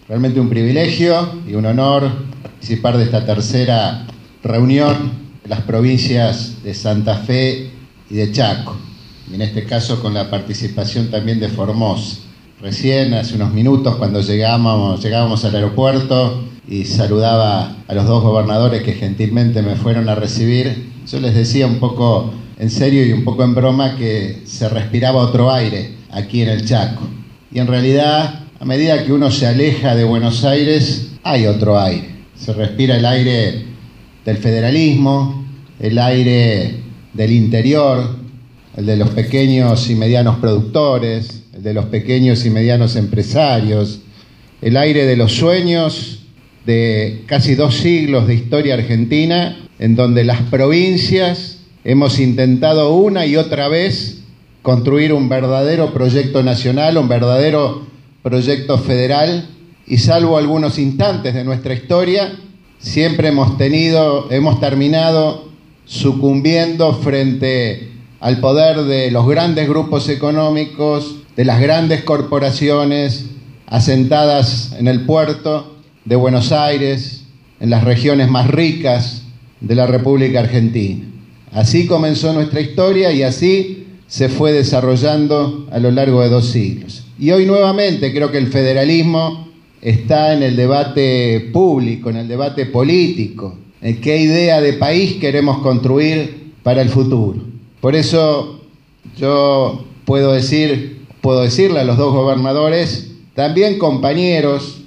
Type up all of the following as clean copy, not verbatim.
Realmente un privilegio y un honor participar de esta tercera reunión de las provincias de Santa Fe y de Chaco, y en este caso con la participación también de Formosa. Recién, hace unos minutos, cuando llegábamos al aeropuerto y saludaba a los dos gobernadores que gentilmente me fueron a recibir, yo les decía un poco en serio y un poco en broma que se respiraba otro aire aquí en el Chaco. Y en realidad, a medida que uno se aleja de Buenos Aires, hay otro aire. Se respira el aire del federalismo, el aire del interior, el de los pequeños y medianos productores, el de los pequeños y medianos empresarios, el aire de los sueños de casi 2 siglos de historia argentina, en donde las provincias hemos intentado una y otra vez construir un verdadero proyecto nacional, un verdadero proyecto federal, y salvo algunos instantes de nuestra historia, siempre hemos terminado sucumbiendo frente al poder de los grandes grupos económicos, de las grandes corporaciones asentadas en el puerto de Buenos Aires, en las regiones más ricas de la República Argentina. Así comenzó nuestra historia y así se fue desarrollando a lo largo de 2 siglos. Y hoy nuevamente creo que el federalismo está en el debate público, en el debate político, en qué idea de país queremos construir para el futuro. Por eso yo puedo decirle a los dos gobernadores, también compañeros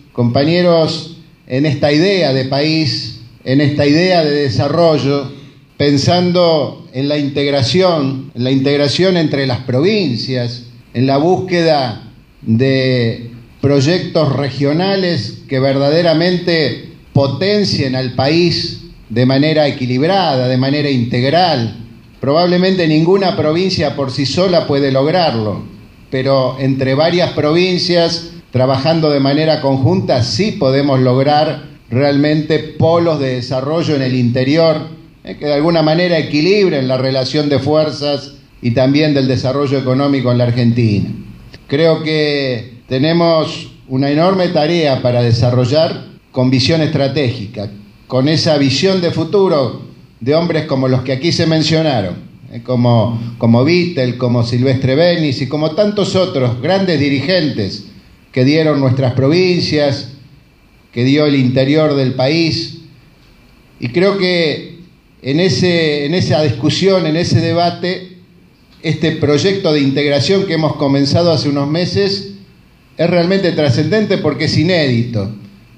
en esta idea de país, en esta idea de desarrollo, pensando en la integración entre las provincias, en la búsqueda de proyectos regionales que verdaderamente potencien al país de manera equilibrada, de manera integral. Probablemente ninguna provincia por sí sola puede lograrlo, pero entre varias provincias, trabajando de manera conjunta, sí podemos lograr realmente polos de desarrollo en el interior, que de alguna manera equilibren la relación de fuerzas y también del desarrollo económico en la Argentina. Creo que tenemos una enorme tarea para desarrollar con visión estratégica, con esa visión de futuro de hombres como los que aquí se mencionaron, como Vittel, como Silvestre Benis y como tantos otros grandes dirigentes que dieron nuestras provincias, que dio el interior del país. Y creo que en esa discusión, en ese debate, este proyecto de integración que hemos comenzado hace unos meses es realmente trascendente porque es inédito,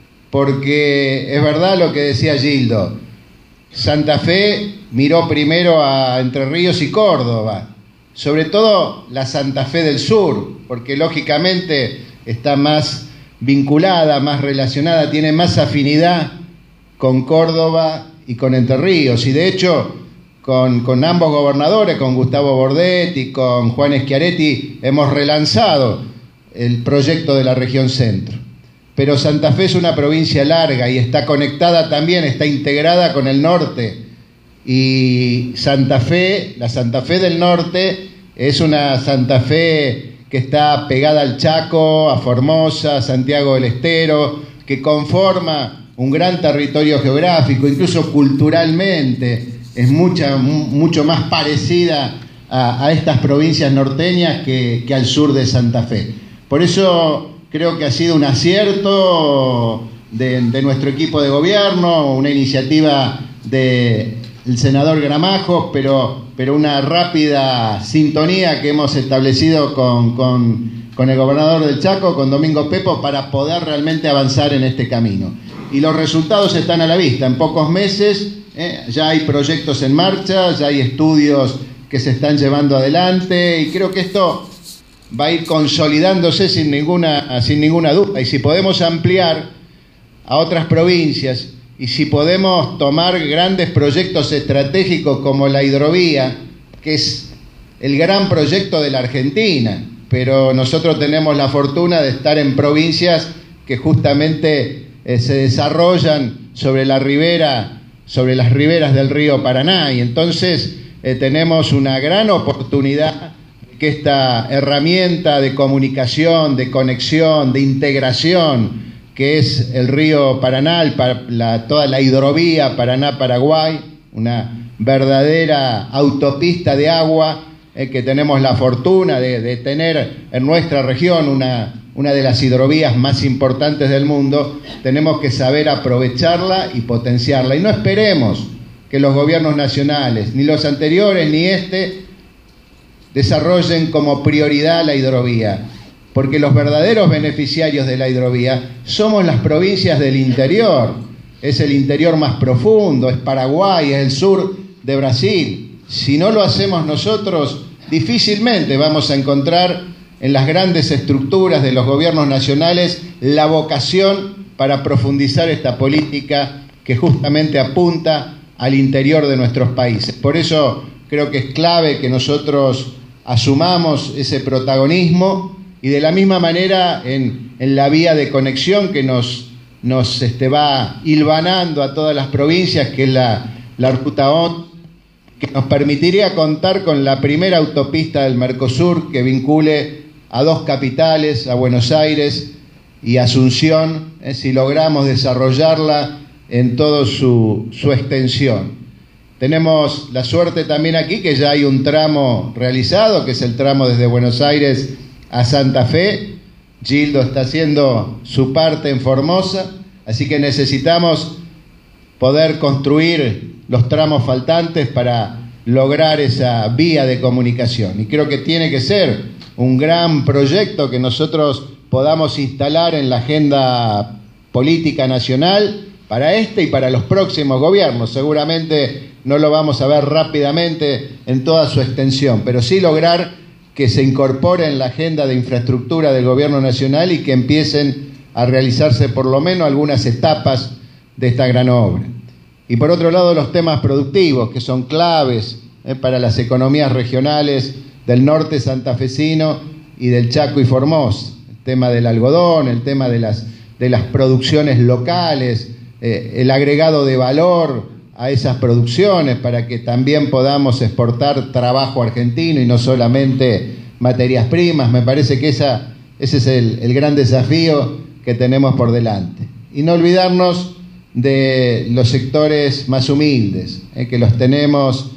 porque es verdad lo que decía Gildo. Santa Fe miró primero a Entre Ríos y Córdoba, sobre todo la Santa Fe del Sur, porque lógicamente está más vinculada, más relacionada, tiene más afinidad con Córdoba y con Entre Ríos, y de hecho con ambos gobernadores, con Gustavo Bordet y con Juan Schiaretti, hemos relanzado el proyecto de la región centro. Pero Santa Fe es una provincia larga y está conectada también, está integrada con el norte. Y Santa Fe, la Santa Fe del norte, es una Santa Fe que está pegada al Chaco, a Formosa, a Santiago del Estero, que conforma un gran territorio geográfico, incluso culturalmente es mucho más parecida a estas provincias norteñas que al sur de Santa Fe. Por eso creo que ha sido un acierto de nuestro equipo de gobierno, una iniciativa del senador Gramajo, pero una rápida sintonía que hemos establecido con el gobernador del Chaco, con Domingo Pepo, para poder realmente avanzar en este camino. Y los resultados están a la vista. En pocos meses ya hay proyectos en marcha, ya hay estudios que se están llevando adelante, y creo que esto va a ir consolidándose sin ninguna duda. Y si podemos ampliar a otras provincias, y si podemos tomar grandes proyectos estratégicos como la hidrovía, que es el gran proyecto de la Argentina, pero nosotros tenemos la fortuna de estar en provincias que justamente se desarrollan sobre las riberas del río Paraná, y entonces tenemos una gran oportunidad que esta herramienta de comunicación, de conexión, de integración que es el río Paraná, toda la hidrovía Paraná-Paraguay, una verdadera autopista de agua que tenemos la fortuna de tener en nuestra región, una de las hidrovías más importantes del mundo. Tenemos que saber aprovecharla y potenciarla. Y no esperemos que los gobiernos nacionales, ni los anteriores ni este, desarrollen como prioridad la hidrovía, porque los verdaderos beneficiarios de la hidrovía somos las provincias del interior. Es el interior más profundo, es Paraguay, es el sur de Brasil. Si no lo hacemos nosotros, difícilmente vamos a encontrar en las grandes estructuras de los gobiernos nacionales la vocación para profundizar esta política que justamente apunta al interior de nuestros países. Por eso creo que es clave que nosotros asumamos ese protagonismo y de la misma manera en la vía de conexión que nos va hilvanando a todas las provincias, que es la Ruta ON, que nos permitiría contar con la primera autopista del Mercosur que vincule a dos capitales, a Buenos Aires y Asunción, si logramos desarrollarla en toda su extensión. Tenemos la suerte también aquí que ya hay un tramo realizado, que es el tramo desde Buenos Aires a Santa Fe. Gildo está haciendo su parte en Formosa, así que necesitamos poder construir los tramos faltantes para lograr esa vía de comunicación. Y creo que tiene que ser un gran proyecto que nosotros podamos instalar en la agenda política nacional para este y para los próximos gobiernos. Seguramente no lo vamos a ver rápidamente en toda su extensión, pero sí lograr que se incorpore en la agenda de infraestructura del gobierno nacional y que empiecen a realizarse por lo menos algunas etapas de esta gran obra. Y por otro lado, los temas productivos, que son claves para las economías regionales del norte santafesino y del Chaco y Formosa. El tema del algodón, el tema de las producciones locales, el agregado de valor a esas producciones para que también podamos exportar trabajo argentino y no solamente materias primas. Me parece que ese es el gran desafío que tenemos por delante. Y no olvidarnos de los sectores más humildes, que los tenemos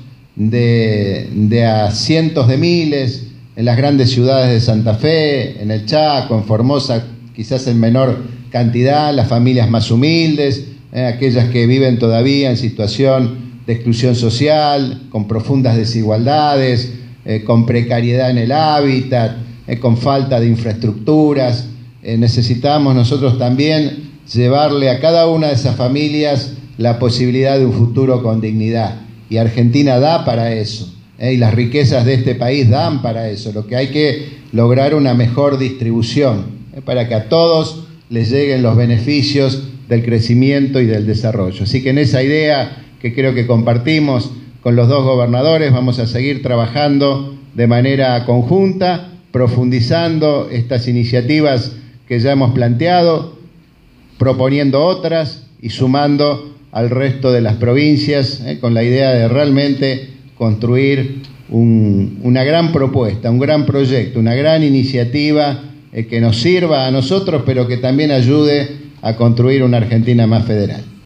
de a cientos de miles en las grandes ciudades de Santa Fe, en el Chaco, en Formosa, quizás en menor cantidad, las familias más humildes, aquellas que viven todavía en situación de exclusión social, con profundas desigualdades, con precariedad en el hábitat, con falta de infraestructuras. Necesitamos nosotros también llevarle a cada una de esas familias la posibilidad de un futuro con dignidad. Y Argentina da para eso, y las riquezas de este país dan para eso. Lo que hay que lograr una mejor distribución, para que a todos les lleguen los beneficios del crecimiento y del desarrollo. Así que en esa idea que creo que compartimos con los dos gobernadores, vamos a seguir trabajando de manera conjunta, profundizando estas iniciativas que ya hemos planteado, proponiendo otras y sumando al resto de las provincias, con la idea de realmente construir una gran propuesta, un gran proyecto, una gran iniciativa que nos sirva a nosotros, pero que también ayude a construir una Argentina más federal.